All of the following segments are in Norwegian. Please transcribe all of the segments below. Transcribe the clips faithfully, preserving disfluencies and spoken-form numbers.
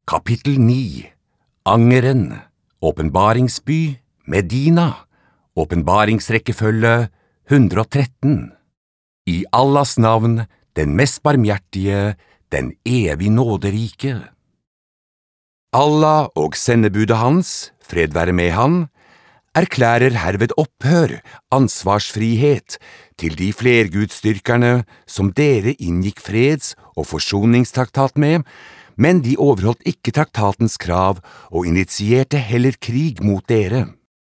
Kapittel ni. Angeren. Åpenbaringsby. Medina. Åpenbaringsrekkefølge hundre og tretten. I Allahs navn, den mest barmhjertige, den evig nåderike. Allah og sendebudet hans, fred være med han, erklærer herved opphør, ansvarsfrihet, til de flergudsdyrkerne som dere inngikk freds- og forsoningstraktat med, men de overholdt ikke traktatens krav og initierte heller krig mot dere.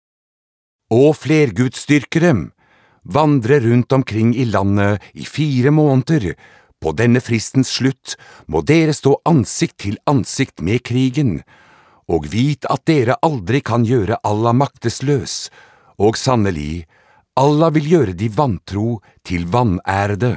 Og flergudsdyrkere, vandre rundt omkring i landet i fire måneder. På denne fristens slutt må dere stå ansikt til ansikt med krigen, og vit at dere aldri kan gjøre Allah maktesløs, og sannelig, Allah vil gjøre de vantro til vanærede.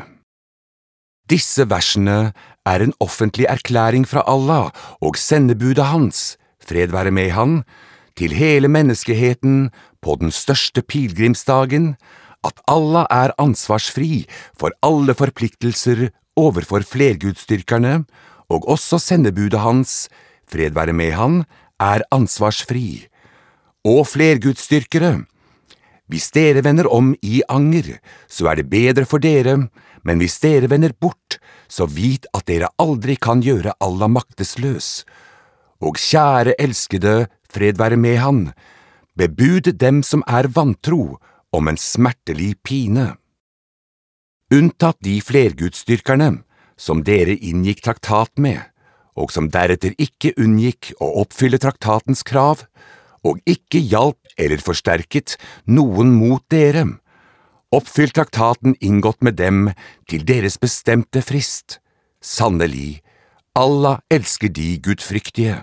Disse versene er en offentlig erklæring fra Allah og sendebudet hans, fred være med han, til hele menneskeheten på den største pilgrimsdagen, at Allah er ansvarsfri for alle forpliktelser overfor flergudsdyrkerne, og også sendebudet hans, fred være med han, er ansvarsfri. Og flergudsdyrkere, hvis dere vender om i anger, så er det bedre for dere, men hvis dere vender bort, så vit at dere aldri kan gjøre Allah maktesløs. Og kjære elskede, fred være med han, bebud dem som er vantro om en smertelig pine. Unntatt de flergudsdyrkerne, som dere inngikk traktat med, og som deretter ikke unngikk å oppfylle traktatens krav, og ikke hjalp eller forsterket noen mot dere. Oppfyll traktaten inngått med dem til deres bestemte frist. Sannelig, Allah elsker de gudfryktige.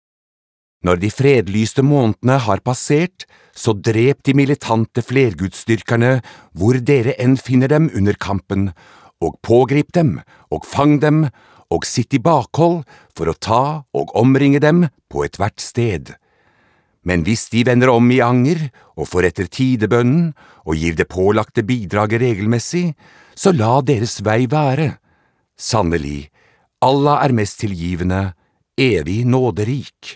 Når de fredlyste månedene har passert, så drep de militante flergudsdyrkerne hvor dere enn finner dem under kampen, og pågrip dem, og fang dem, og sitt i bakhold for å ta og omringe dem på et hvert sted. Men hvis de vender om i anger, og forretter tidebønnen, og gir det pålagte bidraget regelmessig, så la deres vei være. Sannelig, Allah er mest tilgivende, evig nåderik.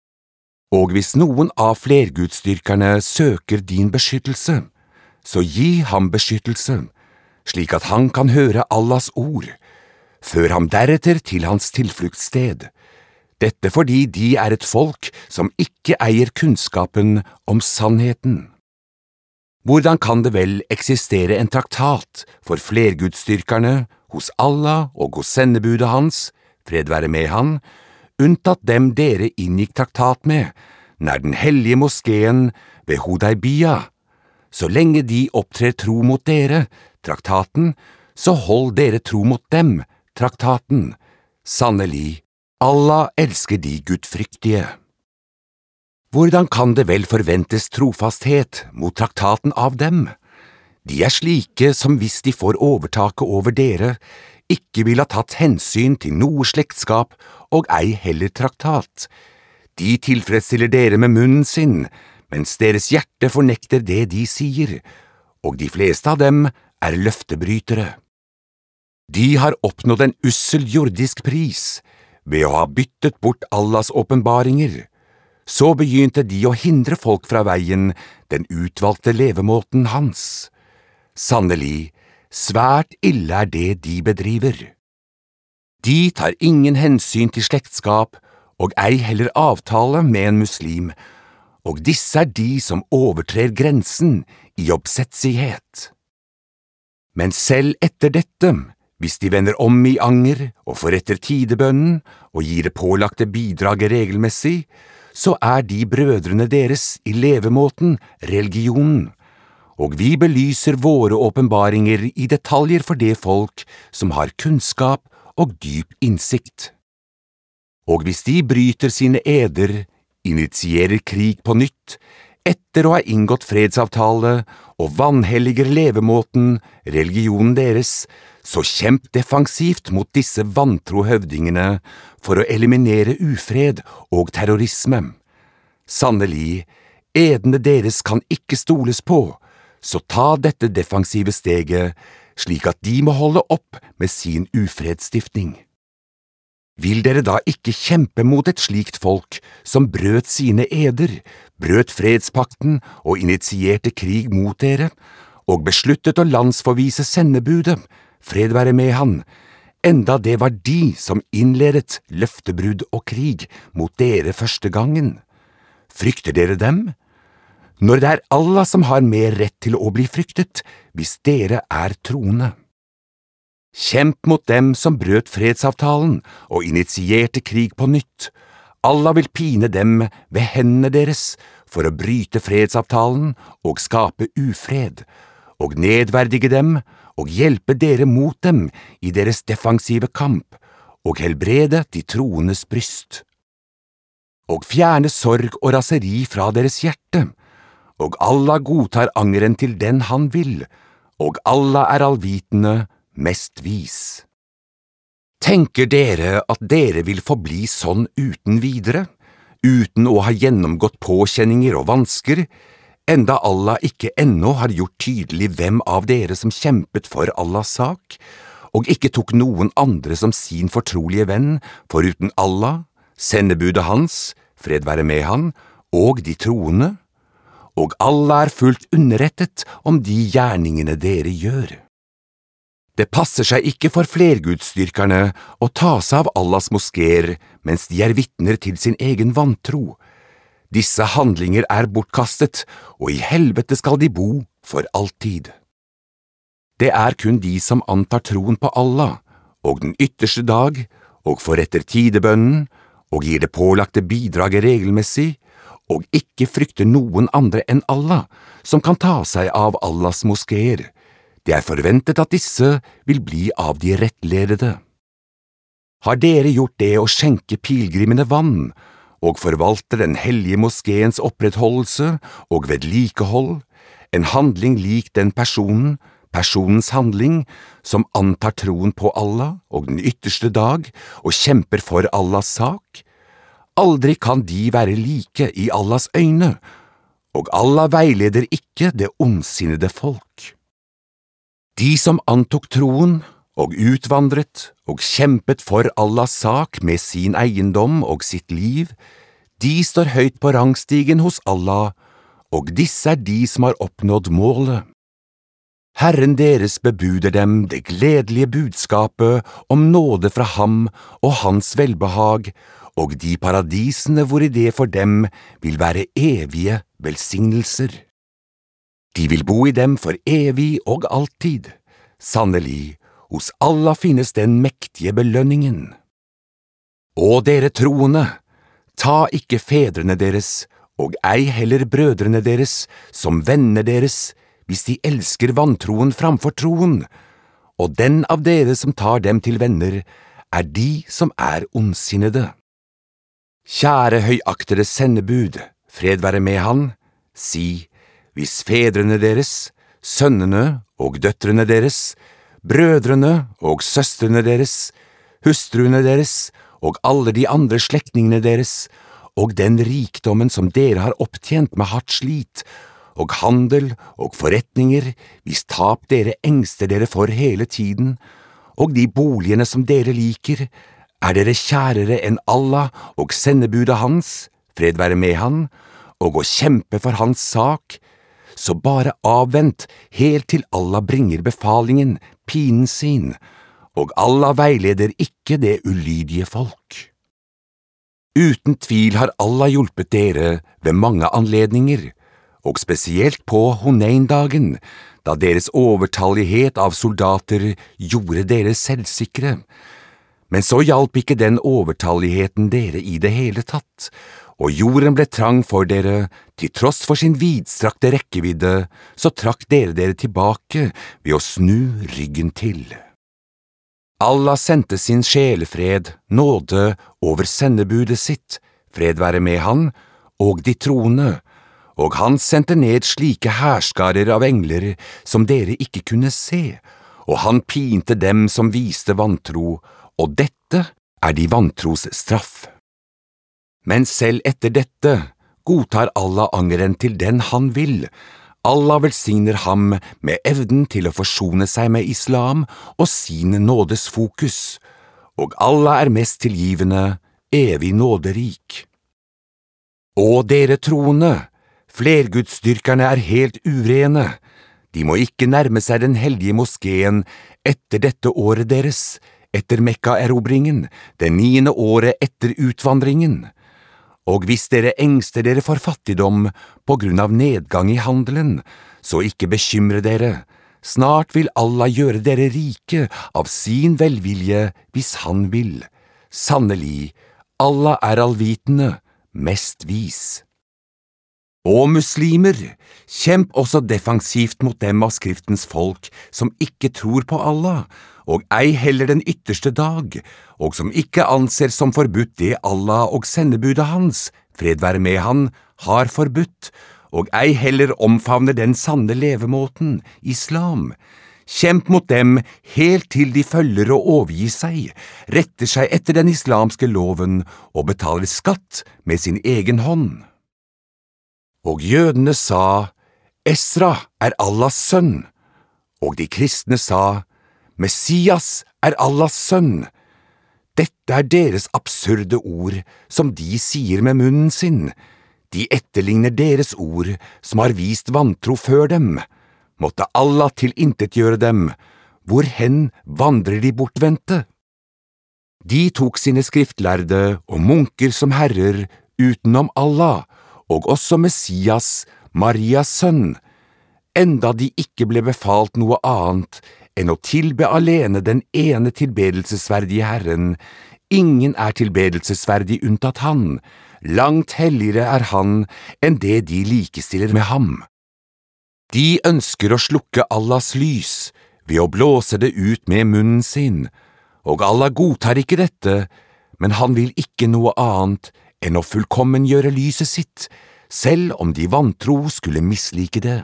Og hvis noen av flergudsdyrkerne søker din beskyttelse, så gi ham beskyttelse, slik at han kan høre Allahs ord. Før ham deretter til hans tilfluktssted. Dette fordi de er et folk som ikke eier kunnskapen om sannheten. Hvordan kan det vel eksistere en traktat for flergudsdyrkerne hos Allah og hos sendebudet hans, fred være med han, unntatt dem dere inngikk traktat med, nær den hellige moskeen ved Hudaybiyah? Så lenge de opptrer tro mot dere, traktaten, så hold dere tro mot dem, traktaten. Sannelig, Allah elsker de gudfryktige. Hvordan kan det vel forventes trofasthet mot traktaten av dem? De er slike som hvis de får overtaket over dere, ikke vil ha tatt hensyn til noe slektskap og ei heller traktat. De tilfredsstiller dere med munnen sin, mens deres hjerte fornekter det de sier, og de fleste av dem er løftebrytere. De har oppnådd en ussel jordisk pris ved å ha byttet bort Allahs åpenbaringer. Så begynte de å hindre folk fra veien, den utvalgte levemåten hans. Sannelig, svært ille er det de bedriver. De tar ingen hensyn til slektskap, og ei heller avtale med en muslim, og disse er de som overtrer grensen i oppsetsighet. Men selv etter dette, hvis de vender om i anger og forretter tidebønnen og gir det pålagte bidraget regelmessig, så er de brødrene deres i levemåten, religionen, og vi belyser våre åpenbaringer i detaljer for det folk som har kunnskap og dyp innsikt. Og hvis de bryter sine eder, initierer krig på nytt, etter å ha inngått fredsavtale og vanhelliger levemåten, religionen deres, så kjemp defensivt mot disse vantro høvdingene for å eliminere ufred og terrorisme. Sannelig, edene deres kan ikke stoles på, så ta dette defensive steget, slik at de må holde opp med sin ufredsstiftning. Vil dere da ikke kjempe mot et slikt folk som brøt sine eder, brøt fredspakten og initierte krig mot dere, og besluttet å landsforvise sendebudet, fred være med han, enda det var de som innledet løftebrudd og krig mot dere første gangen? Frykter dere dem? Når det er Allah som har mer rett til å bli fryktet, hvis dere er troende. Kjemp mot dem som brøt fredsavtalen og initierte krig på nytt. Allah vil pine dem ved hendene deres for å bryte fredsavtalen og skape ufred, og nedverdige dem og hjelpe dere mot dem i deres defensive kamp, og helbrede de troendes bryst. Og fjerne sorg og raseri fra deres hjerte, og Allah godtar angeren til den han vil, og Allah er allvitende, mest vis. Tenker dere at dere vil forbli sånn uten videre, uten å ha gjennomgått påkjenninger og vansker, enda Allah ikke ennå har gjort tydelig hvem av dere som kjempet for Allahs sak, og ikke tok noen andre som sin fortrolige venn, foruten Allah, sendebudet hans, fred være med han, og de troende, og Allah er fullt underrettet om de gjerningene dere gjør. Det passer seg ikke for flergudsdyrkerne å ta seg av Allahs moskéer mens de er vitner til sin egen vantro. Disse handlinger er bortkastet, og i helvete skal de bo for alltid. Det er kun de som antar troen på Allah, og den ytterste dag, og forretter tidebønnen, og gir det pålagte bidraget regelmessig, og ikke frykter noen andre enn Allah, som kan ta seg av Allahs moskéer. Det er forventet at disse vil bli av de rettledede. Har dere gjort det å skjenke pilgrimene vann, og forvalter den hellige moskéens opprettholdelse og vedlikehold, en handling lik den personen, personens handling, som antar troen på Allah og den ytterste dag og kjemper for Allahs sak? Aldri kan de være like i Allahs øyne, og Allah veileder ikke det ondsinnede folk. De som antok troen og utvandret og kjempet for Allahs sak med sin eiendom og sitt liv, de står høyt på rangstigen hos Allah, og disse er de som har oppnådd målet. Herren deres bebuder dem det gledelige budskapet om nåde fra ham og hans velbehag, og de paradisene hvor i det for dem vil være evige velsignelser. De vil bo i dem for evig og alltid. Sannelig, hos Allah finnes den mektige belønningen. Og dere troende, ta ikke fedrene deres, og ei heller brødrene deres, som venner deres, hvis de elsker vantroen framfor troen, og den av dere som tar dem til venner, er de som er ondsinnede. Kjære høyaktede sendebud, fred være med han, si, hvis fedrene deres, sønnene og døtrene deres, brødrene og søstrene deres, hustruene deres og alle de andre slektningene deres, og den rikdommen som dere har opptjent med hardt slit, og handel og forretninger, hvis tap dere engster dere for hele tiden, og de boligene som dere liker, er dere kjærere enn Allah og sendebudet hans, fred være med han, og å kjempe for hans sak, så bare avvent helt til Allah bringer befalingen, pinen sin, og Allah veileder ikke det ulydige folk. Uten tvil har Allah hjulpet dere ved mange anledninger, og spesielt på Hunain-dagen, da deres overtallighet av soldater gjorde dere selvsikre. Men så hjalp ikke den overtalligheten dere i det hele tatt, og jorden ble trang for dere, til tross for sin vidstrakte rekkevidde, så trakk dere dere tilbake ved å snu ryggen til. Allah sendte sin sjelefred, nåde, over sendebudet sitt, fred være med han, og de troende, og han sendte ned slike hærskarer av engler som dere ikke kunne se, og han pinte dem som viste vantro, og dette er de vantros straff. Men selv etter dette godtar Allah angeren til den han vil. Allah velsigner ham med evnen til å forsone seg med islam og sin nådes fokus, og Allah er mest tilgivende, evig nåderik. Og dere troende, flergudsdyrkerne er helt urene. De må ikke nærme seg den hellige moskeen etter dette året deres, etter Mekka-erobringen, det niende året etter utvandringen. Og hvis dere engster dere for fattigdom på grunn av nedgang i handelen, så ikke bekymre dere. Snart vil Allah gjøre dere rike av sin velvilje hvis han vil. Sannelig, Allah er allvitende, mest vis. Og muslimer, kjemp også defensivt mot dem av skriftens folk som ikke tror på Allah, og ei heller den ytterste dag, og som ikke anser som forbudt det Allah og sendebudet hans, fred være med han, har forbudt, og ei heller omfavner den sanne levemåten, islam. Kjemp mot dem helt til de følger og overgir seg, retter seg etter den islamske loven og betaler skatt med sin egen hånd. Og jødene sa, Esra er Allahs sønn, og de kristne sa, Messias er Allahs sønn. Dette er deres absurde ord, som de sier med munnen sin. De etterligner deres ord, som har vist vantro før dem. Måtte Allah tilintetgjøre dem. Hvorhen vandrer de bortvendte? De tok sine skriftlærde og munker som herrer utenom Allah, og også Messias, Marias sønn, enda de ikke ble befalt noe annet enn å tilbe alene den ene tilbedelsesverdige Herren. Ingen er tilbedelsesverdig unntatt han, langt helligere er han enn det de likestiller med ham. De ønsker å slukke Allahs lys ved å blåse det ut med munnen sin, og Allah godtar ikke dette, men han vil ikke noe annet enn å fullkommengjøre lyset sitt, selv om de vantro skulle mislike det.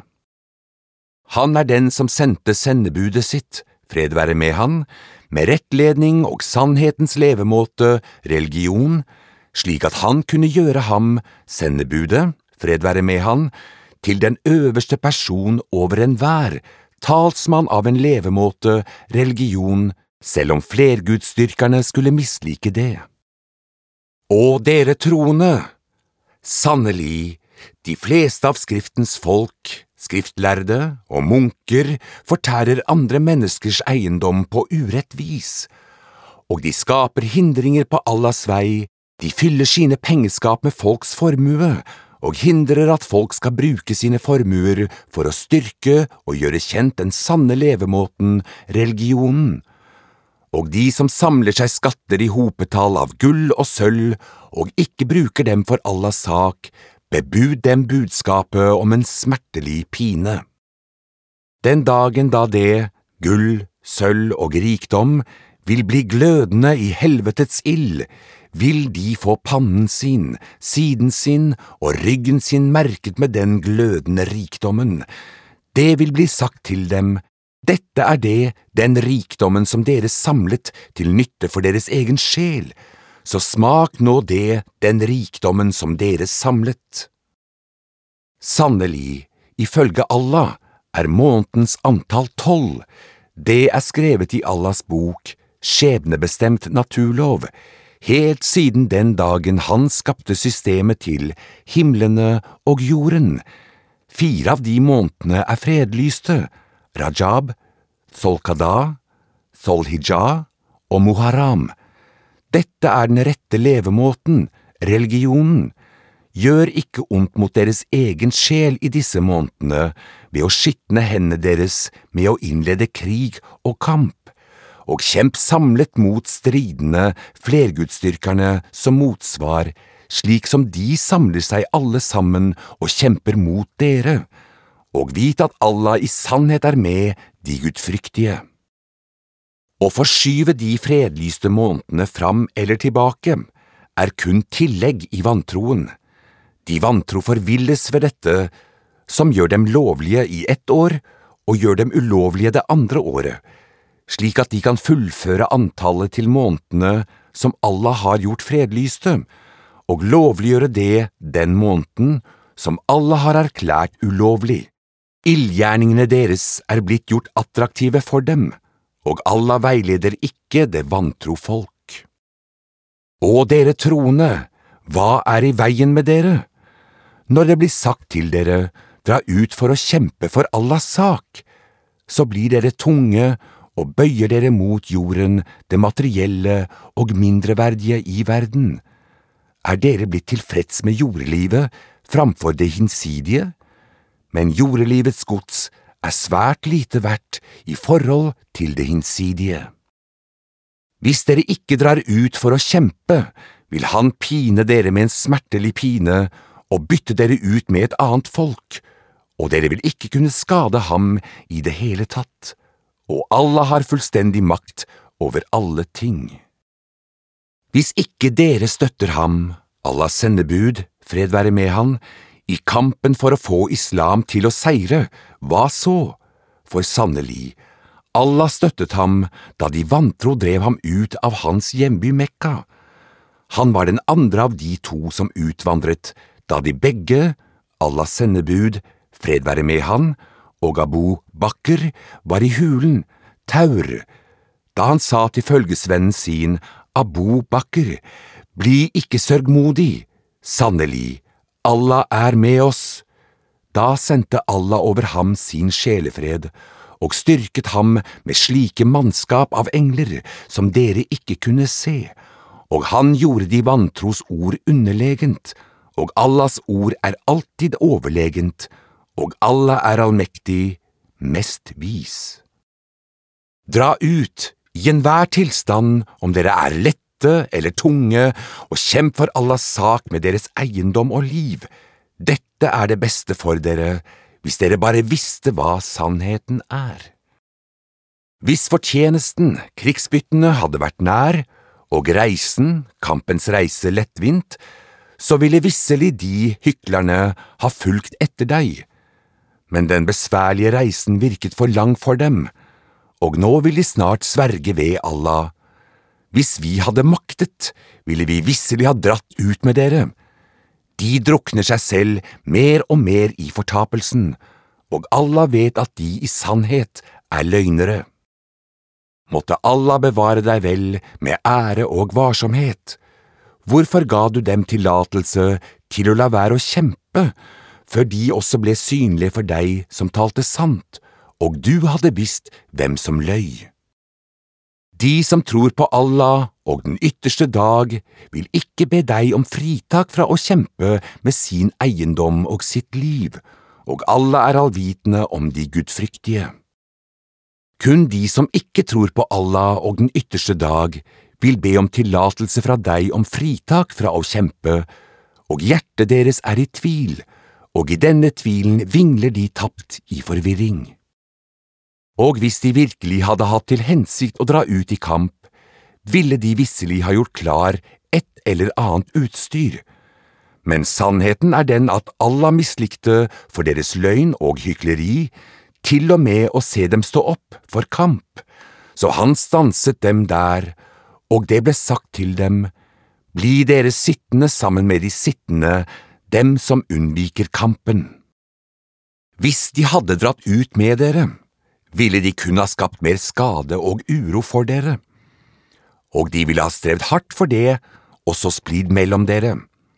Han er den som sendte sendebudet sitt, fred være med han, med rettledning og sannhetens levemåte, religion, slik at han kunne gjøre ham, sendebudet, fred være med han, til den øverste person over enhver, talsmann av en levemåte, religion, selv om flergudsdyrkerne skulle mislike det. Og dere troende, sannelig, de fleste av skriftens folk, skriftlærde og munker fortærer andre menneskers eiendom på urett vis, og de skaper hindringer på Allahs vei, de fyller sine pengeskap med folks formue, og hindrer at folk skal bruke sine formuer for å styrke og gjøre kjent den sanne levemåten, religionen. Og de som samler seg skatter i hopetall av gull og sølv, og ikke bruker dem for Allahs sak, bebud dem budskapet om en smertelig pine. Den dagen da det, gull, sølv og rikdom, vil bli glødende i helvetets ild, vil de få pannen sin, siden sin og ryggen sin merket med den glødende rikdommen. Det vil bli sagt til dem, dette er det, den rikdommen som dere samlet til nytte for deres egen sjel, så smak nå det, den rikdommen som dere samlet. Sannelig, ifølge Allah, er månedens antall tolv. Det er skrevet i Allahs bok, skjebnebestemt naturlov, helt siden den dagen han skapte systemet til himlene og jorden. Fire av de månedene er fredlyste, Rajab, Solkada, Solhijjah og Muharram. Dette er den rette levemåten, religionen. Gjør ikke ondt mot deres egen sjel i disse månedene ved å skitne hendene deres med å innlede krig og kamp, og kjemp samlet mot stridende flergudsdyrkerne som motsvar, slik som de samler seg alle sammen og kjemper mot dere, og vit at Allah i sannhet er med de gudfryktige. Å forskyve de fredlyste månedene fram eller tilbake er kun tillegg i vantroen. De vantro forvilles ved dette, som gjør dem lovlige i ett år og gjør dem ulovlige det andre året, slik at de kan fullføre antallet til månedene som Allah har gjort fredlyste, og lovliggjøre det den måneden som Allah har erklært ulovlig. Ildgjerningene deres er blitt gjort attraktive for dem, og Allah veileder ikke det vantro folk. «Å dere troende, hva er i veien med dere? Når det blir sagt til dere, dra ut for å kjempe for Allahs sak, så blir dere tunge og bøyer dere mot jorden, det materielle og mindreverdige i verden. Er dere blitt tilfreds med jordelivet framfor det hinsidige? Men jordelivets gods er svært lite verdt i forhold til det hinsidige. Hvis dere ikke drar ut for å kjempe, vil han pine dere med en smertelig pine og bytte dere ut med et annet folk, og dere vil ikke kunne skade ham i det hele tatt, og Allah har fullstendig makt over alle ting. Hvis ikke dere støtter ham, Allahs sendebud, fred være med han, i kampen for å få islam til å seire, hva så? For sannelig, Allah støttet ham da de vantro drev ham ut av hans hjemby Mekka. Han var den andre av de to som utvandret, da de begge, Allahs sendebud, fred være med han, og Abu Bakr var i hulen, Taur, da han sa til følgesvennen sin, Abu Bakr, bli ikke sørgmodig, sannelig, Allah er med oss. Da sendte Allah over ham sin sjelefred, og styrket ham med slike mannskap av engler som dere ikke kunne se, og han gjorde de vantros ord underlegent, og Allahs ord er alltid overlegent, og Allah er allmektig, mest vis. Dra ut, i enhver tilstand, om dere er lette eller tunge, og kjemp for Allahs sak med deres eiendom og liv. Dette er det beste for dere, hvis dere bare visste hva sannheten er. Hvis fortjenesten, krigsbyttene, hadde vært nær, og reisen, kampens reise lettvint, så ville visselig de hyklerne ha fulgt etter deg. Men den besværlige reisen virket for lang for dem, og nå vil de snart sverge ved Allah. Hvis vi hadde maktet, ville vi visselig ha dratt ut med dere. De drukner seg selv mer og mer i fortapelsen, og Allah vet at de i sannhet er løgnere. Måtte Allah bevare deg vel med ære og varsomhet. Hvorfor ga du dem tillatelse til å la være å kjempe, før de også ble synlige for deg som talte sant, og du hadde visst hvem som løy? De som tror på Allah og den ytterste dag vil ikke be deg om fritak fra å kjempe med sin eiendom og sitt liv, og Allah er allvitende om de gudfryktige. Kun de som ikke tror på Allah og den ytterste dag vil be om tillatelse fra deg om fritak fra å kjempe, og hjertet deres er i tvil, og i denne tvilen vingler de tapt i forvirring. Og hvis de virkelig hadde hatt til hensikt å dra ut i kamp, ville de visselig ha gjort klar et eller annet utstyr. Men sannheten er den at Allah mislikte for deres løgn og hykleri, til og med å se dem stå opp for kamp, så han stanset dem der, og det ble sagt til dem, bli dere sittende sammen med de sittende, dem som unnviker kampen. Hvis de hadde dratt ut med dere, ville de kunne ha skapt mer skade og uro for dere, og de ville ha strevd hardt for det, og så splid mellom dere.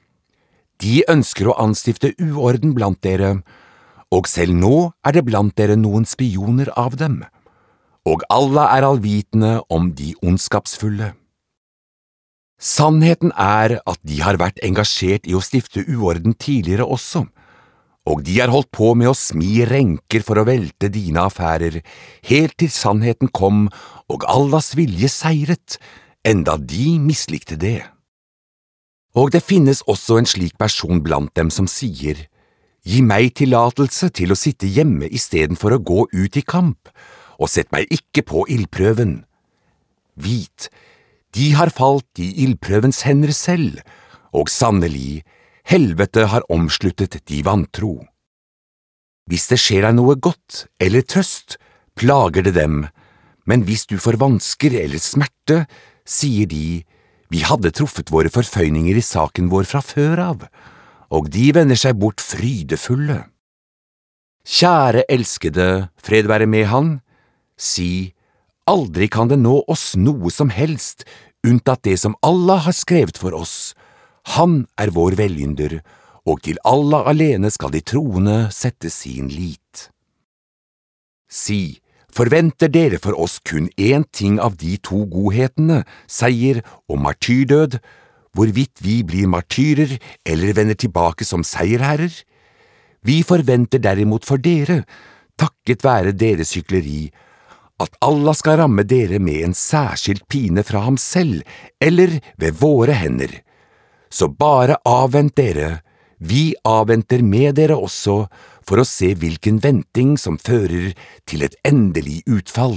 De ønsker å anstifte uorden blant dere, og selv nå er det blant dere noen spioner av dem, og Allah er allvitende om de ondskapsfulle. Sannheten er at de har vært engasjert i å stifte uorden tidligere også, og de har holdt på med å smi renker for å velte dine affærer, helt til sannheten kom og Allahs vilje seiret, enda de mislikte det. Og det finnes også en slik person blant dem som sier, gi meg tillatelse til å sitte hjemme i stedet for å gå ut i kamp, og sett meg ikke på ildprøven. Vit, de har falt i ildprøvens hender selv, og sannelig, helvete har omsluttet de vantro. Hvis det skjer deg noe godt eller trøst, plager det dem, men hvis du får vansker eller smerte, sier de, vi hadde truffet våre forføyninger i saken vår fra før av, og de vender seg bort frydefulle. Kjære elskede, fred være med han, si, aldri kan det nå oss noe som helst, unntatt det som Allah har skrevet for oss. Han er vår velynder, og til Allah alene skal de troende sette sin lit. Si, forventer dere for oss kun én ting av de to godhetene, seier og martyrdød, hvorvidt vi blir martyrer eller vender tilbake som seierherrer? Vi forventer derimot for dere, takket være deres hykleri, at Allah skal ramme dere med en særskilt pine fra ham selv, eller ved våre hender. Så bare avvent dere, vi avventer med dere også, for å se hvilken venting som fører til et endelig utfall.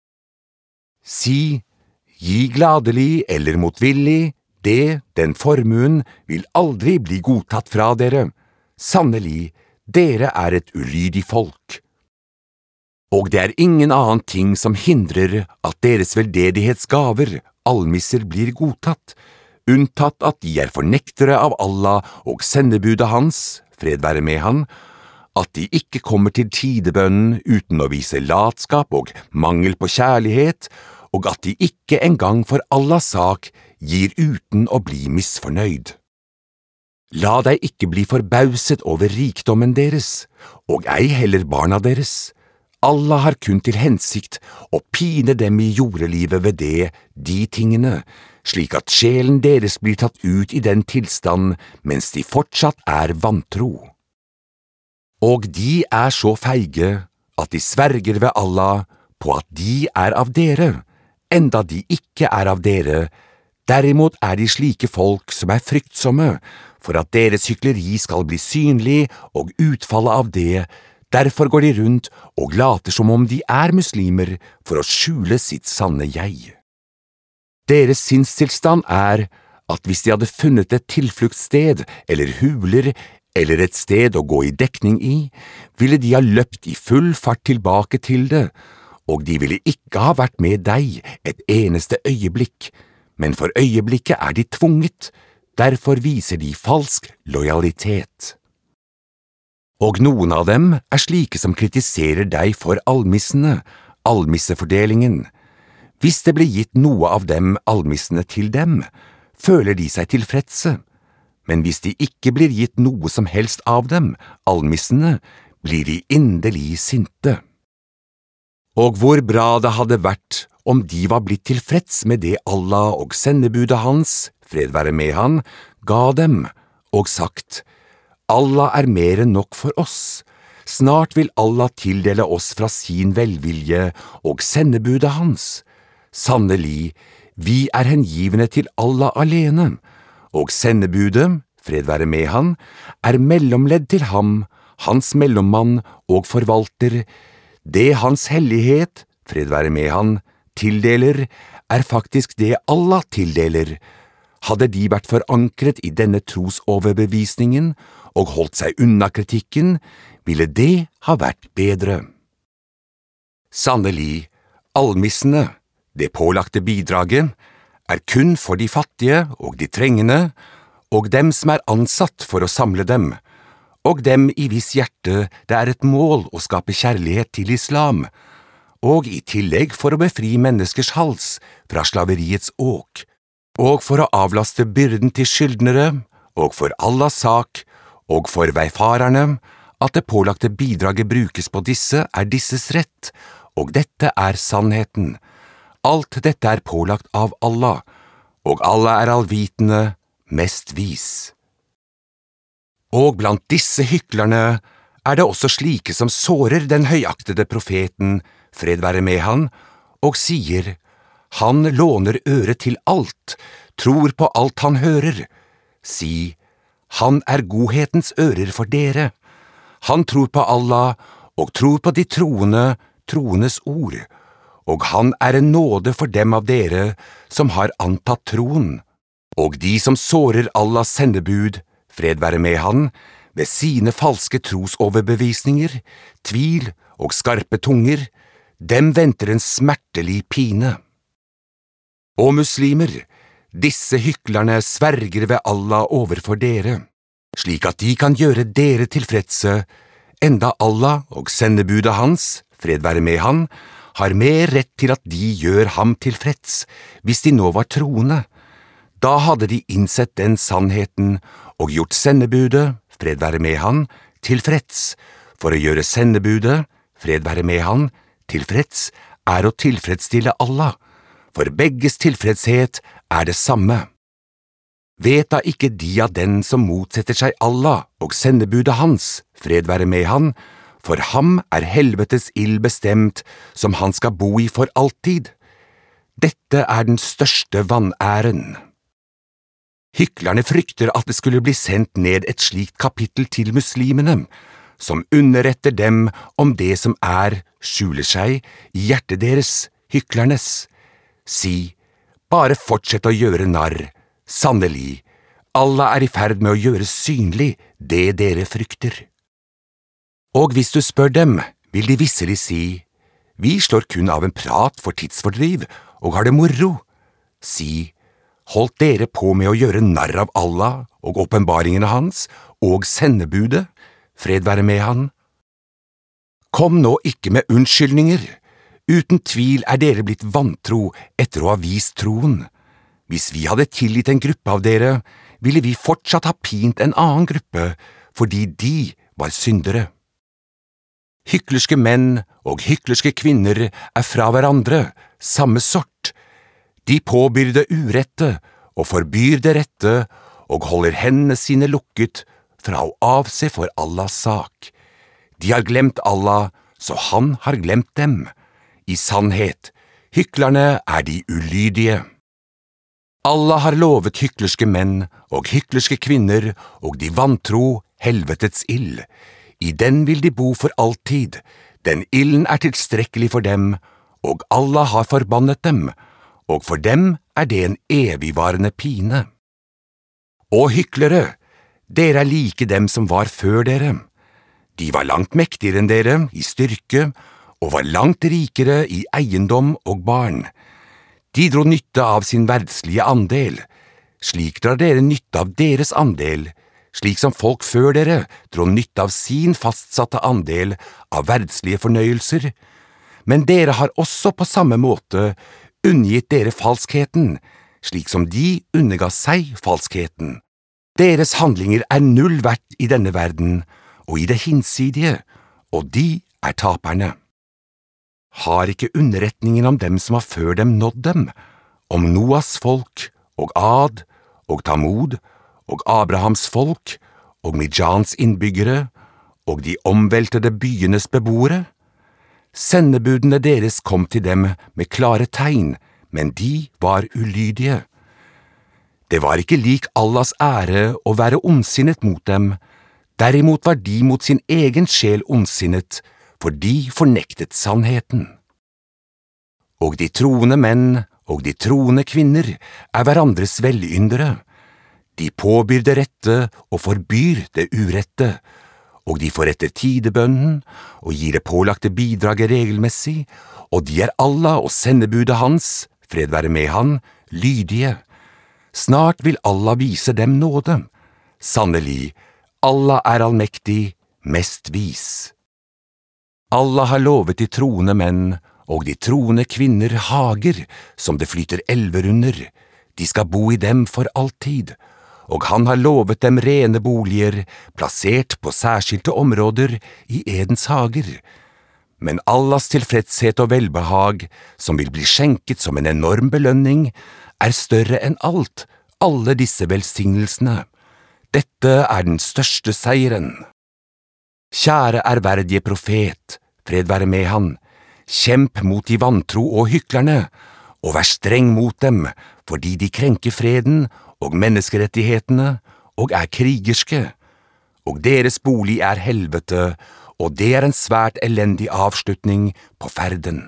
Si, gi gladelig eller motvillig, det, den formuen, vil aldri bli godtatt fra dere. Sannelig, dere er et ulydig folk. Og det er ingen annen ting som hindrer at deres veldedighetsgaver, almisser, blir godtatt, unntatt at de er fornektere av Allah og sendebudet hans, fred være med han, at de ikke kommer til tidebønnen uten å vise latskap og mangel på kjærlighet, og at de ikke engang for Allahs sak gir uten å bli misfornøyd. La deg ikke bli forbauset over rikdommen deres, og ei heller barna deres. Allah har kun til hensikt å pine dem i jordelivet ved det, de tingene, slik at sjelen deres blir tatt ut i den tilstand mens de fortsatt er vantro. Og de er så feige at de sverger ved Allah på at de er av dere, enda de ikke er av dere. Derimot er de slike folk som er fryktsomme, for at deres hykleri skal bli synlig og utfallet av det. Derfor går de rundt og later som om de er muslimer for å skjule sitt sanne jeg. Deres sinnstilstand er at hvis de hadde funnet et tilfluktssted eller huler eller et sted å gå i dekning i, ville de ha løpt i full fart tilbake til det, og de ville ikke ha vært med deg et eneste øyeblikk, men for øyeblikket er de tvunget, derfor viser de falsk lojalitet. Og noen av dem er slike som kritiserer deg for almissene, almissefordelingen. Hvis det blir gitt noe av dem almissene til dem, føler de seg tilfredse, men hvis de ikke blir gitt noe som helst av dem, almissene, blir de inderlig sinte. Og hvor bra det hadde vært om de var blitt tilfreds med det Allah og sendebudet hans, fred være med han, ga dem, og sagt, Allah er mer enn nok for oss. Snart vil Allah tildele oss fra sin velvilje og sendebudet hans. Sannelig, vi er hengivne til Allah alene, og sendebudet, fred være med han, er mellomledd til ham, hans mellommann og forvalter. Det hans hellighet, fred være med han, tildeler, er faktisk det Allah tildeler. Hadde de vært forankret i denne trosoverbevisningen og holdt seg unna kritikken, ville det ha vært bedre. Sannelig, almissene, det pålagte bidraget, er kun for de fattige og de trengende, og dem som er ansatt for å samle dem, og dem i hvis hjerte det er et mål å skape kjærlighet til islam, og i tillegg for å befri menneskers hals fra slaveriets åk, og for å avlaste byrden til skyldnere, og for Allahs sak, og for veifarerne, at det pålagte bidraget brukes på disse er disses rett, og dette er sannheten. Alt dette er pålagt av Allah, og Allah er allvitende, mest vis. Og blant disse hyklerne er det også slike som sårer den høyaktede profeten, fred være med han, og sier, han låner øre til alt, tror på alt han hører. Si, han er godhetens ører for dere. Han tror på Allah, og tror på de troende, troendes ord, og han er en nåde for dem av dere som har antatt troen. Og de som sårer Allahs sendebud, fred være med han, ved sine falske trosoverbevisninger, tvil og skarpe tunger, dem venter en smertelig pine. Og muslimer, disse hyklerne sverger ved Allah overfor dere, slik at de kan gjøre dere tilfredse, enda Allah og sendebudet hans, fred være med han, har mer rett til at de gjør ham tilfreds, hvis de nå var troende. Da hadde de innsett den sannheten og gjort sendebudet, fred være med han, tilfreds. For å gjøre sendebudet, fred være med han, tilfreds, er å tilfredsstille Allah. For begges tilfredshet er det samme. Vet da ikke de av den som motsetter seg Allah og sendebudet hans, fred være med han, for ham er helvetes ild bestemt, som han skal bo i for alltid. Dette er den største vanæren. Hyklerne frykter at det skulle bli sendt ned et slikt kapittel til muslimene, som underretter dem om det som er, skjuler seg, i hjertet deres, hyklernes. Si, bare fortsett å gjøre narr. Sannelig, Allah er i ferd med å gjøre synlig det dere frykter. Og hvis du spør dem, vil de visselig si, vi slår kun av en prat for tidsfordriv og har det moro. Si, holdt dere på med å gjøre narr av Allah og åpenbaringene hans og sendebudet, fred være med han? Kom nå ikke med unnskyldninger. Uten tvil er dere blitt vantro etter å ha vist troen. Hvis vi hadde tilgitt en gruppe av dere, ville vi fortsatt ha pint en annen gruppe, fordi de var syndere. Hyklerske menn og hyklerske kvinner er fra hverandre, samme sort. De påbyr det urette og forbyr det rette og holder hendene sine lukket fra å avse for Allahs sak. De har glemt Allah, så han har glemt dem. I sannhet, hyklerne er de ulydige. Allah har lovet hyklerske menn og hyklerske kvinner og de vantro helvetets ild. I den vil de bo for alltid. Den ilden er tilstrekkelig for dem, og Allah har forbannet dem, og for dem er det en evigvarende pine. Og hyklere, dere er like dem som var før dere. De var langt mektigere enn dere i styrke, og var langt rikere i eiendom og barn. De dro nytte av sin verdslige andel. Slik drar dere nytte av deres andel, slik som folk før dere dro nytte av sin fastsatte andel av verdslige fornøyelser. Men dere har også på samme måte unngitt dere falskheten, slik som de underga seg falskheten. Deres handlinger er null verdt i denne verden, og i det hinsidige, og de er taperne. Har ikke underretningen om dem som har før dem nådd dem, om Noas folk, og Ad, og Tamud, og Abrahams folk, og Midjans innbyggere, og de omveltede byenes beboere? Sendebudene deres kom til dem med klare tegn, men de var ulydige. Det var ikke lik Allahs ære å være ondsinnet mot dem, derimot var de mot sin egen sjel ondsinnet, for de fornektet sannheten. Og de troende menn og de troende kvinner er hverandres velyndere. De påbyr det rette og forbyr det urette, og de forretter tidebønnen og gir det pålagte bidraget regelmessig, og de er Allah og sendebudet hans, fred være med han, lydige. Snart vil Allah vise dem nåde. Sannelig, Allah er allmektig, mest vis. Allah har lovet de troende menn og de troende kvinner hager som det flyter elver under. De skal bo i dem for alltid, og han har lovet dem rene boliger plassert på særskilte områder i Edens hager. Men Allahs tilfredshet og velbehag, som vil bli skjenket som en enorm belønning, er større enn alt, alle disse velsignelsene. Dette er den største seieren. Kjære ærverdige profet, fred være med han, kjemp mot de vantro og hyklerne, og vær streng mot dem, fordi de krenker freden og menneskerettighetene og er krigerske, og deres bolig er helvete, og det er en svært elendig avslutning på ferden.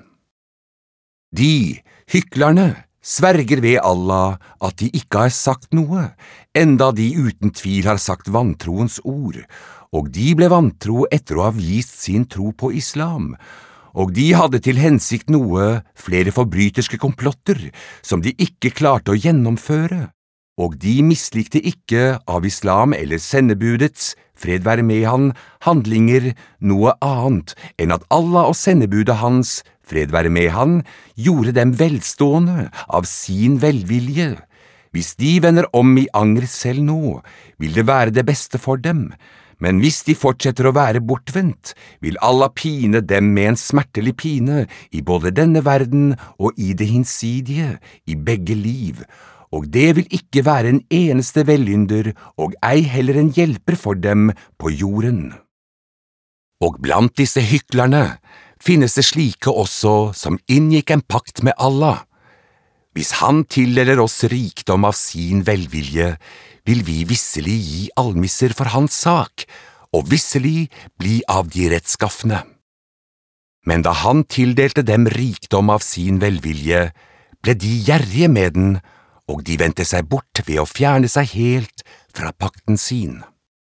De, hyklerne, sverger ved Allah at de ikke har sagt noe, enda de uten tvil har sagt vantroens ord, og de ble vantro etter å ha vist sin tro på islam, og de hadde til hensikt noe, flere forbryterske komplotter, som de ikke klarte å gjennomføre, og de mislikte ikke av islam eller sendebudets, fred være med han, handlinger noe annet enn at Allah og sendebudet hans, fred være med han, gjorde dem velstående av sin velvilje. Hvis de vender om i anger selv nå, vil det være det beste for dem, men hvis de fortsetter å være bortvendt, vil Allah pine dem med en smertelig pine i både denne verden og i det hinsidige, i begge liv, og det vil ikke være en eneste vellynder og ei heller en hjelper for dem på jorden. Og blant disse hyklerne finnes det slike også som inngikk en pakt med Allah. Hvis han tildeler oss rikdom av sin velvilje, vil vi visselig gi almisser for hans sak, og visselig bli av de rettskaffende. Men da han tildelte dem rikdom av sin velvilje, ble de gjerrige med den, og de vendte seg bort ved å fjerne seg helt fra pakten sin.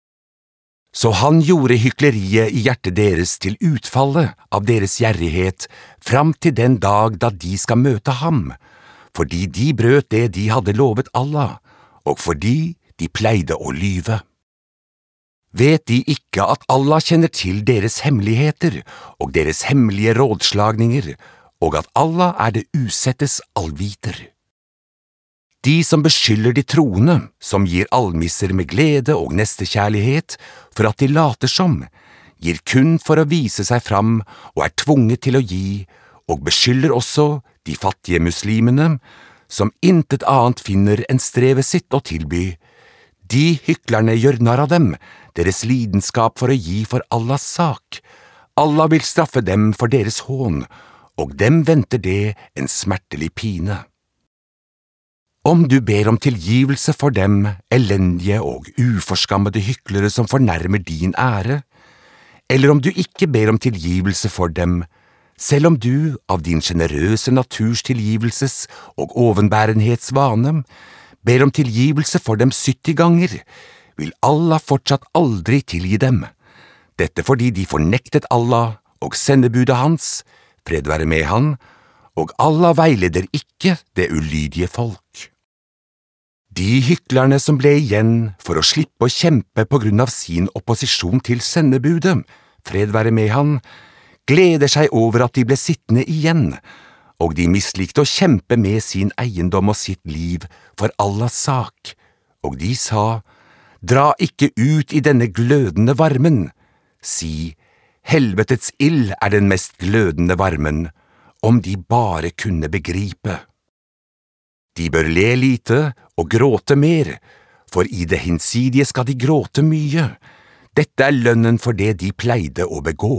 Så han gjorde hykleriet i hjertet deres til utfallet av deres gjerrighet fram til den dag da de skal møte ham, fordi de brøt det de hadde lovet Allah, og fordi de pleide å lyve. Vet de ikke at Allah kjenner til deres hemmeligheter og deres hemmelige rådslagninger, og at Allah er det usettes allviter? De som beskylder de troende, som gir almisser med glede og nestekjærlighet for at de later som, gir kun for å vise seg fram og er tvunget til å gi, og beskylder også de fattige muslimene, som intet annet finner enn strevet sitt å tilby. De hyklerne gjør narr av dem, deres lidenskap for å gi for Allahs sak. Allah vil straffe dem for deres hån, og dem venter det en smertelig pine. Om du ber om tilgivelse for dem, elendige og uforskammede hyklere som fornærmer din ære, eller om du ikke ber om tilgivelse for dem, selv om du, av din generøse naturs tilgivelses og ovenbærenhetsvane, ber om tilgivelse for dem sytti ganger, vil Allah fortsatt aldri tilgi dem. Dette fordi de fornektet Allah og sendebudet hans, fred være med han, og Allah veileder ikke det ulydige folk. De hyklerne som ble igjen for å slippe å kjempe på grunn av sin opposisjon til sendebudet, fred være med han, gleder seg over at de ble sittende igjen, og de mislikte å kjempe med sin eiendom og sitt liv for Allahs sak, og de sa, dra ikke ut i denne glødende varmen, si, helvetets ild er den mest glødende varmen, om de bare kunne begripe. De bør le lite og gråte mer, for i det hinsidige skal de gråte mye. Dette er lønnen for det de pleide å begå.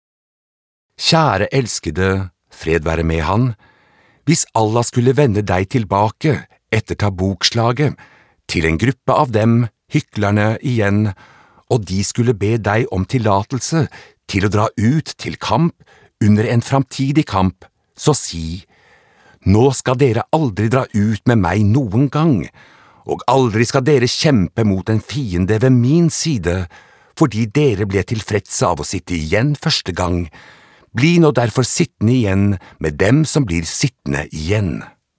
Kjære elskede, fred være med han, hvis Allah skulle vende deg tilbake etter tabukslaget til en gruppe av dem, hyklerne igjen, og de skulle be deg om tillatelse til å dra ut til kamp under en framtidig kamp, så si, nå skal dere aldri dra ut med meg noen gang, og aldri skal dere kjempe mot en fiende ved min side, fordi dere ble tilfredse av å sitte igjen første gang. Bli nå derfor sittende igjen med dem som blir sittende igjen.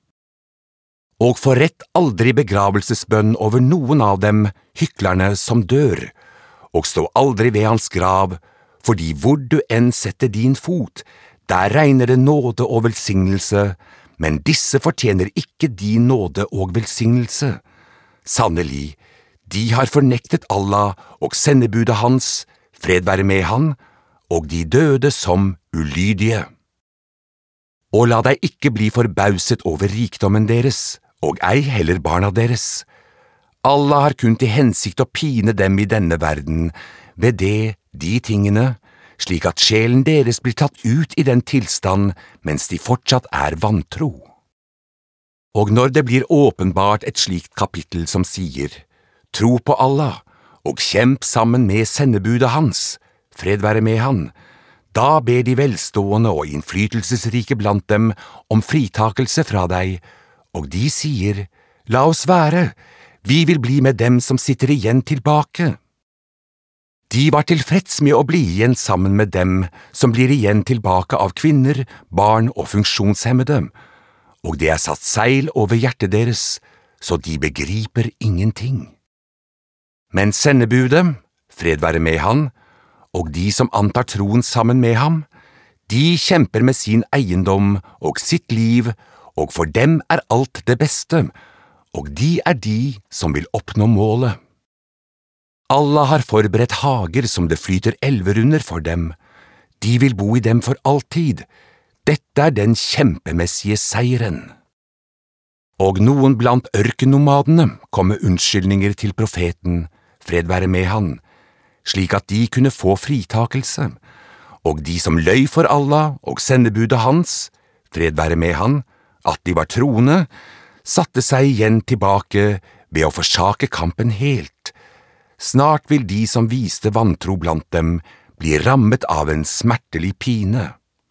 Og forrett aldri begravelsesbønn over noen av dem, hyklerne som dør, og stå aldri ved hans grav, fordi hvor du enn setter din fot, der regner det nåde og velsignelse, men disse fortjener ikke din nåde og velsignelse. Sannelig, de har fornektet Allah og sendebudet hans, fred være med han, og de døde som ulydige. Og la deg ikke bli forbauset over rikdommen deres, og ei heller barna deres. Allah har kun til hensikt å pine dem i denne verden, ved det, de tingene, slik at sjelen deres blir tatt ut i den tilstand mens de fortsatt er vantro. Og når det blir åpenbart et slikt kapittel som sier, tro på Allah, og kjemp sammen med sendebudet hans, fred være med han, da ber de velstående og innflytelsesrike blant dem om fritakelse fra deg, og de sier, la oss være, vi vil bli med dem som sitter igjen tilbake. De var tilfreds med å bli igjen sammen med dem som blir igjen tilbake av kvinner, barn og funksjonshemmede, og det er satt seil over hjertet deres, så de begriper ingenting. Men sendebudet, fred være med han, og de som antar troen sammen med ham, de kjemper med sin eiendom og sitt liv, og for dem er alt det beste, og de er de som vil oppnå målet. Allah har forberedt hager som det flyter elver under for dem. De vil bo i dem for alltid. Dette er den kjempemessige seieren. Og noen blant ørkennomadene kom med unnskyldninger til profeten, fred være med han, slik at de kunne få fritakelse, og de som løy for Allah og sendebudet hans, fred være med han, at de var troende, satte seg igjen tilbake ved å forsake kampen helt. Snart vil de som viste vantro blant dem bli rammet av en smertelig pine.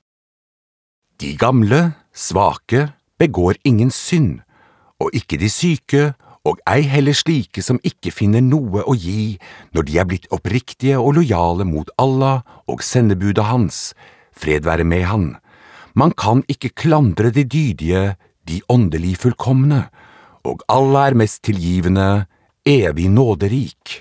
De gamle, svake, begår ingen synd, og ikke de syke, og ei heller slike som ikke finner noe å gi når de er blitt oppriktige og lojale mot Allah og sendebudet hans, fred være med han. Man kan ikke klandre de dydige, de åndelig fullkomne, og Allah er mest tilgivende, evig nåderik.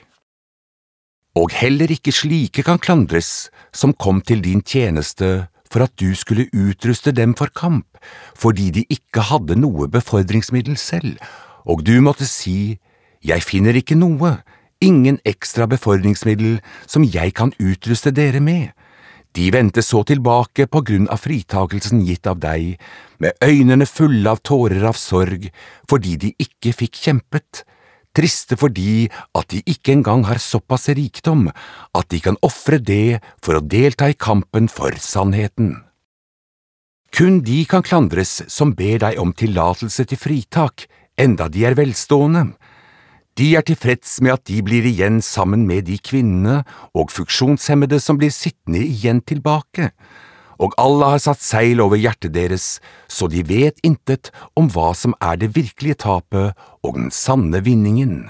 Og heller ikke slike kan klandres, som kom til din tjeneste for at du skulle utruste dem for kamp, fordi de ikke hadde noe befordringsmiddel selv, og du måtte si, jeg finner ikke noe, ingen ekstra befordringsmiddel som jeg kan utruste dere med. De vendte så tilbake på grunn av fritakelsen gitt av deg, med øynene fulle av tårer av sorg, fordi de ikke fikk kjempet, triste fordi at de ikke engang har såpass rikdom at de kan offre det for å delta i kampen for sannheten. Kun de kan klandres som ber deg om tillatelse til fritak, enda de er velstående. De er tilfreds med at de blir igjen sammen med de kvinnene og funksjonshemmede som blir sittende igjen tilbake, og Allah har satt seil over hjertet deres, så de vet intet om hva som er det virkelige tapet og den sanne vinningen.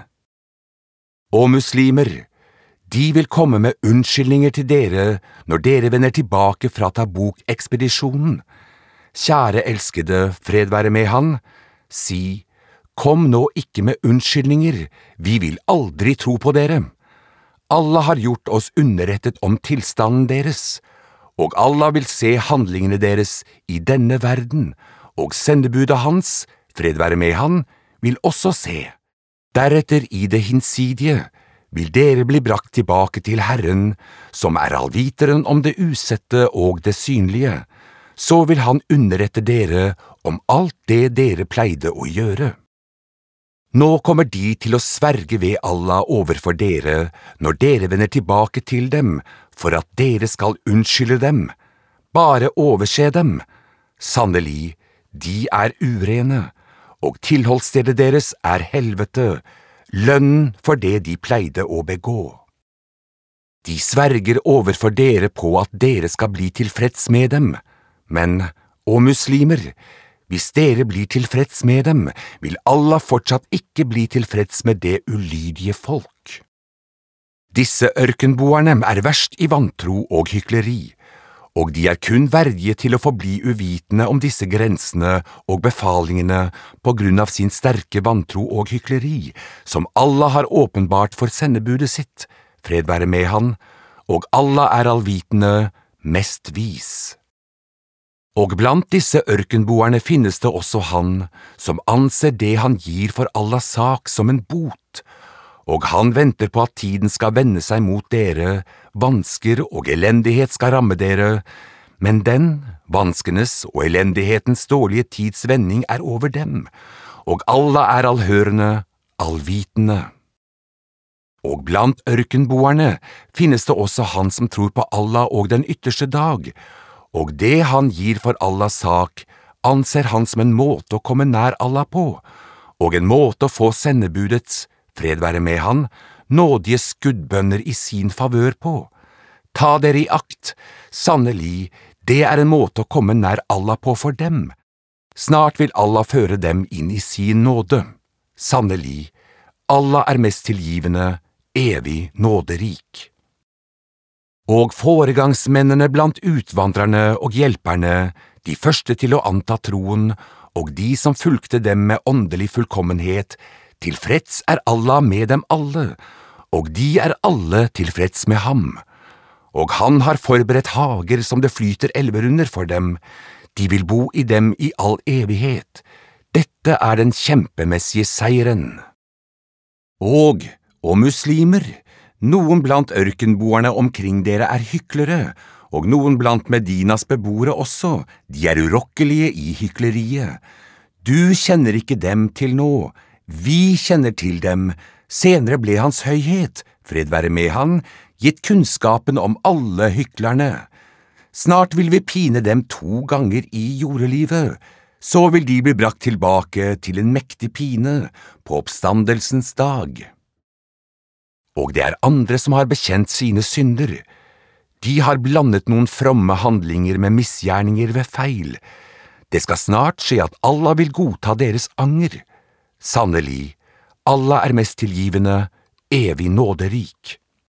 Og muslimer, de vil komme med unnskyldninger til dere når dere vender tilbake fra Tabuk-ekspedisjonen. Kjære elskede, fred være med han, si, kom nå ikke med unnskyldninger, vi vil aldri tro på dere. Allah har gjort oss underrettet om tilstanden deres, og Allah vil se handlingene deres i denne verden, og sendebudet hans, fred være med han, vil også se. Deretter i det hinsidige vil dere bli brakt tilbake til Herren, som er allviteren om det usette og det synlige. Så vil han underrette dere om alt det dere pleide å gjøre. Nå kommer de til å sverge ved Allah overfor dere når dere vender tilbake til dem, for at dere skal unnskylde dem. Bare overse dem. Sannelig, de er urene, og tilholdsstedet deres er helvete, lønnen for det de pleide å begå. De sverger overfor dere på at dere skal bli tilfreds med dem, men, å muslimer, hvis dere blir tilfreds med dem, vil Allah fortsatt ikke bli tilfreds med det ulydige folk. Disse ørkenboerne er verst i vantro og hykleri, og de er kun verdige til å forbli uvitende om disse grensene og befalingene på grunn av sin sterke vantro og hykleri, som Allah har åpenbart for sendebudet sitt, fred være med han, og Allah er allvitende, mest vis. Og blant disse ørkenboerne finnes det også han, som anser det han gir for Allahs sak som en bot, og han venter på at tiden skal vende seg mot dere, vansker og elendighet skal ramme dere, men den, vanskenes og elendighetens dårlige tids vending er over dem, og Allah er allhørende, allvitende. Og blant ørkenboerne finnes det også han som tror på Allah og den ytterste dag, og det han gir for Allahs sak, anser han som en måte å komme nær Allah på, og en måte å få sendebudets, fred være med han, nådige skuddbønner i sin favør på. Ta dere i akt, sannelig, det er en måte å komme nær Allah på for dem. Snart vil Allah føre dem inn i sin nåde. Sannelig, Allah er mest tilgivende, evig nåderik. Og foregangsmennene blant utvandrerne og hjelperne, de første til å anta troen, og de som fulgte dem med åndelig fullkommenhet, tilfreds er Allah med dem alle, og de er alle tilfreds med ham. Og han har forberedt hager som det flyter elver under for dem, de vil bo i dem i all evighet. Dette er den kjempemessige seieren. Og, og muslimer, noen blant ørkenboerne omkring dere er hyklere, og noen blant Medinas beboere også, de er urokkelige i hykleriet. Du kjenner ikke dem til nå, vi kjenner til dem. Senere ble hans høyhet, fred være med han, gitt kunnskapen om alle hyklerne. Snart vil vi pine dem to ganger i jordelivet, så vil de bli brakt tilbake til en mektig pine på oppstandelsens dag. Og det er andre som har bekjent sine synder. De har blandet noen fromme handlinger med misgjerninger ved feil. Det skal snart skje at Allah vil godta deres anger. Sannelig, Allah er mest tilgivende, evig nåderik.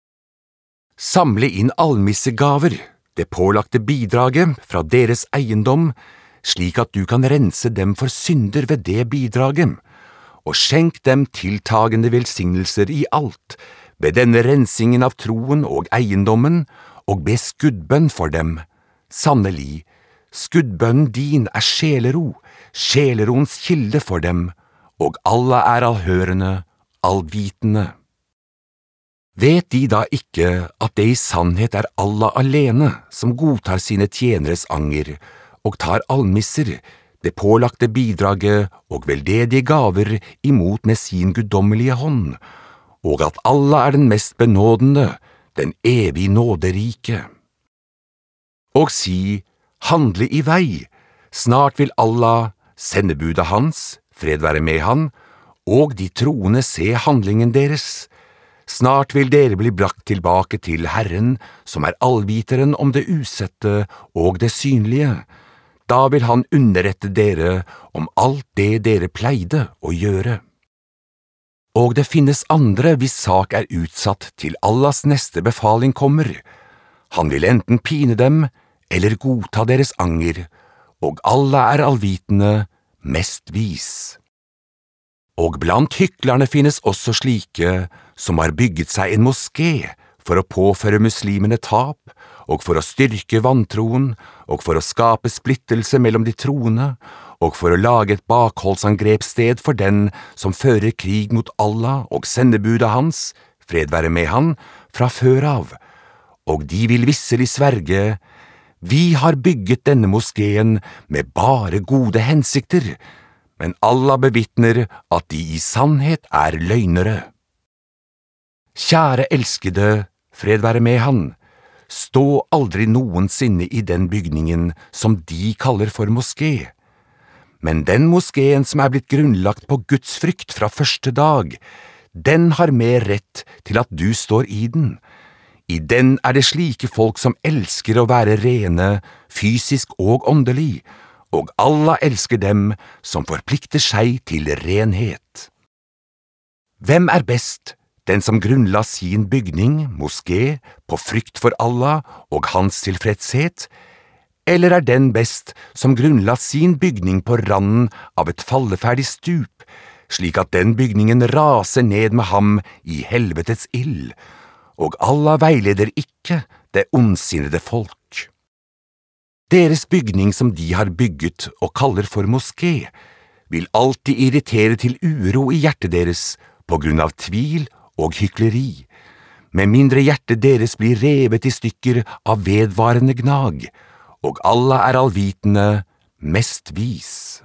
Samle inn almissegaver, det pålagte bidraget fra deres eiendom, slik at du kan rense dem for synder ved det bidraget, og skjenk dem tiltagende velsignelser i alt, ved denne rensingen av troen og eiendommen, og be skuddbønn for dem. Sannelig, skuddbønnen din er sjelero, sjeleroens kilde for dem, og Allah er allhørende, allvitende. Vet de da ikke at det i sannhet er Allah alene som godtar sine tjeneres anger, og tar almisser, det pålagte bidraget og veldedige gaver imot med sin guddommelige hånd, og at Allah er den mest benådende, den evig nåderike. Og si, handle i vei, snart vil Allah, sendebudet hans, fred være med han, og de troende se handlingen deres. Snart vil dere bli brakt tilbake til Herren, som er allviteren om det usette og det synlige. Da vil han underrette dere om alt det dere pleide å gjøre. Og det finnes andre hvis sak er utsatt til Allahs neste befaling kommer. Han vil enten pine dem, eller godta deres anger, og Allah er allvitende, mest vis. Og blant hyklerne finnes også slike som har bygget seg en moské for å påføre muslimene tap, og for å styrke vantroen, og for å skape splittelse mellom de troende, og for å lage et bakholdsangrepssted for den som fører krig mot Allah og sendebudet hans, fred være med han, fra før av. Og de vil visselig sverge, vi har bygget denne moskeen med bare gode hensikter, men Allah bevitner at de i sannhet er løgnere. Kjære elskede, fred være med han, stå aldri noensinne i den bygningen som de kaller for moské. Men den moskeen som er blitt grunnlagt på Guds frykt fra første dag, den har mer rett til at du står i den. I den er det slike folk som elsker å være rene, fysisk og åndelig, og Allah elsker dem som forplikter seg til renhet. Hvem er best, den som grunnla sin bygning, moské, på frykt for Allah og hans tilfredshet, eller er den best som grunnla sin bygning på randen av et falleferdig stup, slik at den bygningen raser ned med ham i helvetets ild, og Allah veileder ikke det ondsinnede folk. Deres bygning som de har bygget og kaller for moské, vil alltid irritere til uro i hjertet deres på grunn av tvil og hykleri, med mindre hjertet deres blir revet i stykker av vedvarende gnag, og Allah er allvitende, mest vis.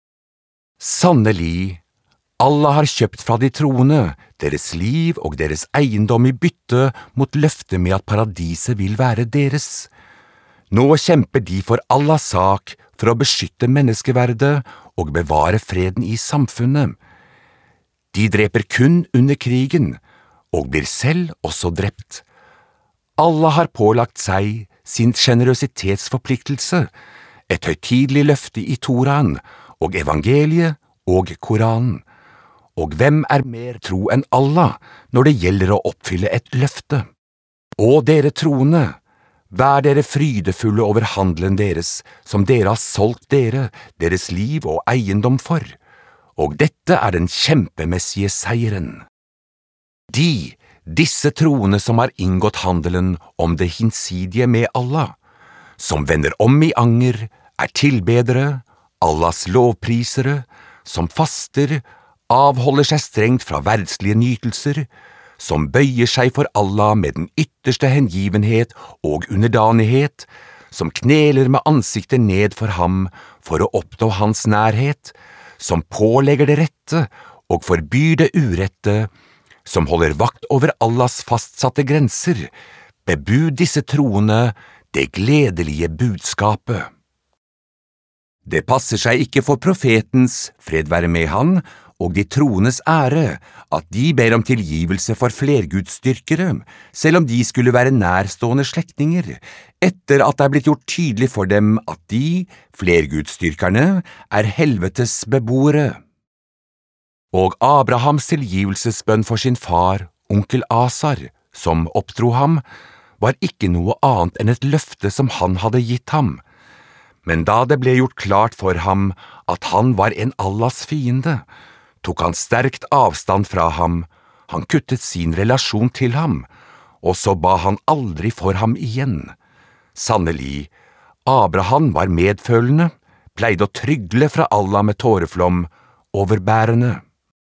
Sannelig, Allah har kjøpt fra de troende deres liv og deres eiendom i bytte mot løftet med at paradiset vil være deres. Nå kjemper de for Allahs sak for å beskytte menneskeverdet og bevare freden i samfunnet. De dreper kun under krigen, og blir selv også drept. Allah har pålagt seg sin generøsitetsforpliktelse, et høytidelig løfte i Toraen, og evangeliet og Koranen. Og hvem er mer tro enn Allah når det gjelder å oppfylle et løfte? Og dere troende, vær dere frydefulle over handelen deres, som dere har solgt dere, deres liv og eiendom for, og dette er den kjempemessige seieren. De, disse troende som har inngått handelen om det hinsidige med Allah, som vender om i anger, er tilbedere, Allahs lovprisere, som faster, avholder seg strengt fra verdslige nytelser, som bøyer seg for Allah med den ytterste hengivenhet og underdanighet, som kneler med ansiktet ned for ham for å oppnå hans nærhet, som pålegger det rette og forbyr det urette, som holder vakt over Allahs fastsatte grenser, bebud disse troende det gledelige budskapet. Det passer seg ikke for profetens, fred være med han, og de troendes ære, at de ber om tilgivelse for flergudsdyrkere, selv om de skulle være nærstående slektninger, etter at det er blitt gjort tydelig for dem at de, flergudsdyrkerne, er helvetes beboere. Og Abrahams tilgivelsesbønn for sin far, onkel Asar, som oppdro ham, var ikke noe annet enn et løfte som han hadde gitt ham. Men da det ble gjort klart for ham at han var en Allahs fiende, tok han sterkt avstand fra ham, han kuttet sin relasjon til ham, og så ba han aldri for ham igjen. Sannelig, Abraham var medfølende, pleide å trygle fra Allah med tåreflom, overbærende.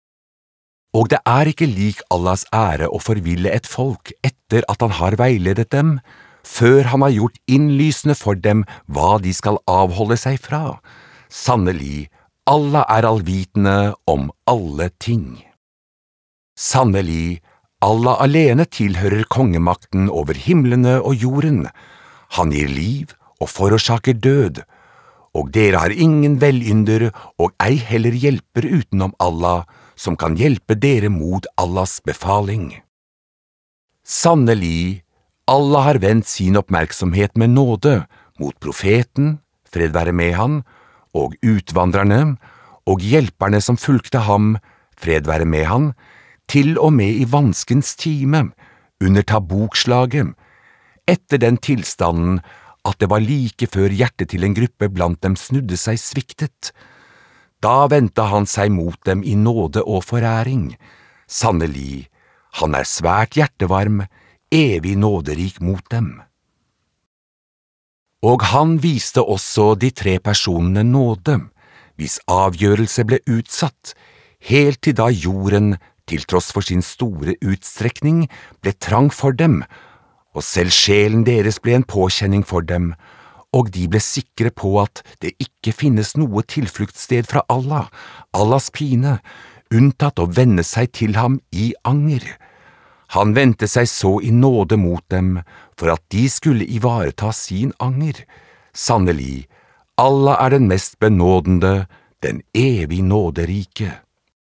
Og det er ikke lik Allahs ære å forville et folk etter at han har veiledet dem, før han har gjort innlysende for dem hva de skal avholde seg fra. Sannelig, Allah er allvitende om alle ting. Sannelig, Allah alene tilhører kongemakten over himlene og jorden. Han gir liv og forårsaker død, og dere har ingen velynder og ei heller hjelper utenom Allah, som kan hjelpe dere mot Allahs befaling. Sannelig, Allah har vendt sin oppmerksomhet med nåde mot profeten, fred være med han, og utvandrerne, og hjelperne som fulgte ham, fred være med han, til og med i vanskens time, under tabukslaget, etter den tilstanden at det var like før hjertet til en gruppe blant dem snudde seg sviktet. Da vendte han seg mot dem i nåde og foræring. Sannelig, han er svært hjertevarm, evig nåderik mot dem. Og han viste også de tre personene nåde, hvis avgjørelse ble utsatt, helt til da jorden, til tross for sin store utstrekning, ble trang for dem, og selv sjelen deres ble en påkjenning for dem, og de ble sikre på at det ikke finnes noe tilfluktsted fra Allah, Allahs pine, unntatt å vende seg til ham i anger. Han vendte seg så i nåde mot dem, for at de skulle ivareta sin anger. Sannelig, Allah er den mest benådende, den evig nåderike.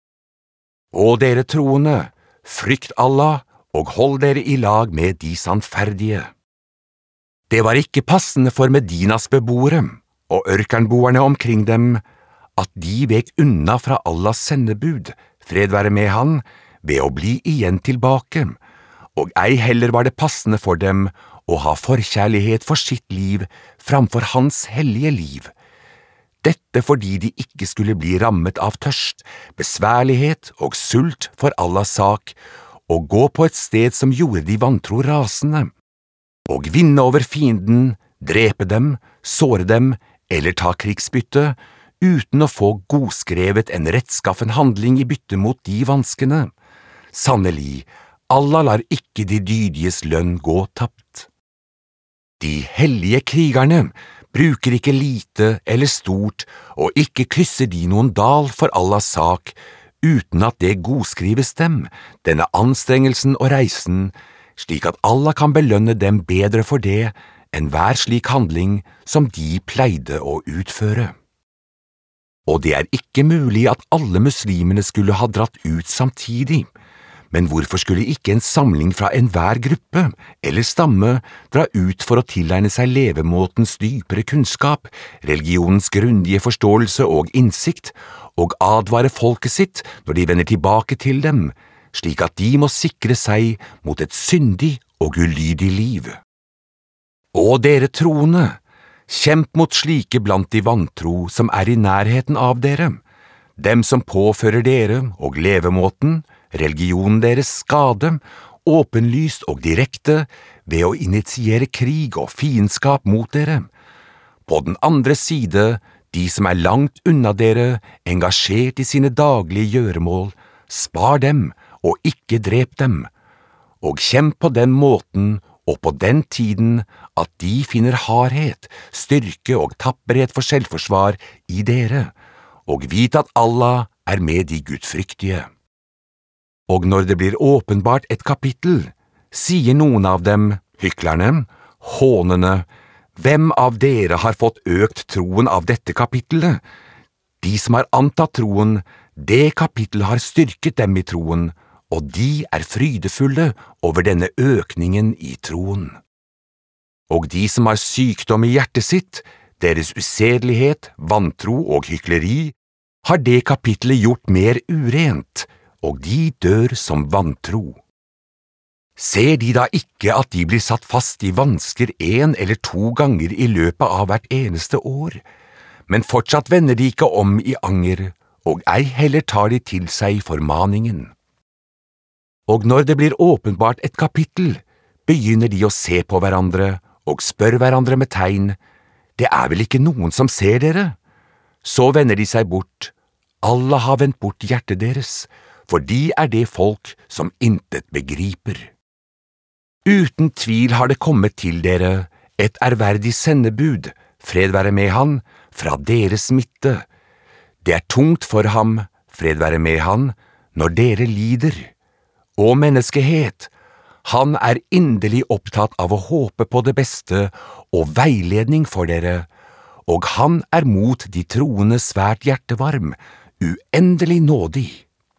Og dere troende, frykt Allah, og hold dere i lag med de sannferdige. Det var ikke passende for Medinas beboere, og ørkenboerne omkring dem, at de vek unna fra Allahs sendebud, fred være med han, ved å bli igjen tilbake, og ei heller var det passende for dem å ha forkjærlighet for sitt liv framfor hans hellige liv. Dette fordi de ikke skulle bli rammet av tørst, besværlighet og sult for Allahs sak, og gå på et sted som gjorde de vantro rasende, og vinne over fienden, drepe dem, såre dem eller ta krigsbytte, uten å få godskrevet en rettskaffen handling i bytte mot de vanskene. Sannelig, Allah lar ikke de dydiges lønn gå tapt. De hellige krigerne bruker ikke lite eller stort, og ikke krysser de noen dal for Allahs sak, uten at det godskrives dem, denne anstrengelsen og reisen, slik at Allah kan belønne dem bedre for det enn hver slik handling som de pleide å utføre. Og det er ikke mulig at alle muslimene skulle ha dratt ut samtidig, men hvorfor skulle ikke en samling fra enhver gruppe eller stamme dra ut for å tilegne seg levemåtens dypere kunnskap, religionens grundige forståelse og innsikt, og advare folket sitt når de vender tilbake til dem, slik at de må sikre seg mot et syndig og ulydig liv. Og dere troende, kjemp mot slike blant de vantro som er i nærheten av dere, dem som påfører dere og levemåten, religionen deres skade, åpenlyst og direkte ved å initiere krig og fiendskap mot dere. På den andre side, de som er langt unna dere, engasjert i sine daglige gjøremål, spar dem og ikke drep dem, og kjemp på den måten og på den tiden at de finner hardhet, styrke og tapperhet for selvforsvar i dere, og vit at Allah er med de gudfryktige. Og når det blir åpenbart et kapittel, sier noen av dem, hyklerne, hånene, hvem av dere har fått økt troen av dette kapittelet? De som har antatt troen, det kapittelet har styrket dem i troen, og de er frydefulle over denne økningen i troen. Og de som har sykdom i hjertet sitt, deres usedelighet, vantro og hykleri, har det kapittelet gjort mer urent, og de dør som vantro. Ser de da ikke at de blir satt fast i vansker en eller to ganger i løpet av hvert eneste år, men fortsatt vender de ikke om i anger, og ei heller tar de til seg formaningen. Og når det blir åpenbart et kapittel, begynner de å se på hverandre og spør hverandre med tegn, det er vel ikke noen som ser dere? Så vender de seg bort, alle har vendt bort hjertet deres, for de er det folk som intet begriper. Uten tvil har det kommet til dere et ærverdig sendebud, fred være med han, fra deres midte. Det er tungt for ham, fred være med han, når dere lider. Og menneskehet, han er inderlig opptatt av å håpe på det beste og veiledning for dere, og han er mot de troende svært hjertevarm, uendelig nådig.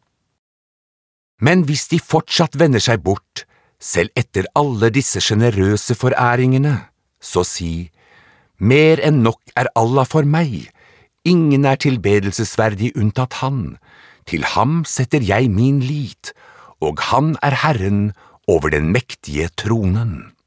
Men hvis de fortsatt vender seg bort, selv etter alle disse generøse foræringene, så si, mer enn nok er Allah for meg, ingen er tilbedelsesverdig unntatt han, til ham setter jeg min lit, og han er Herren over den mektige tronen.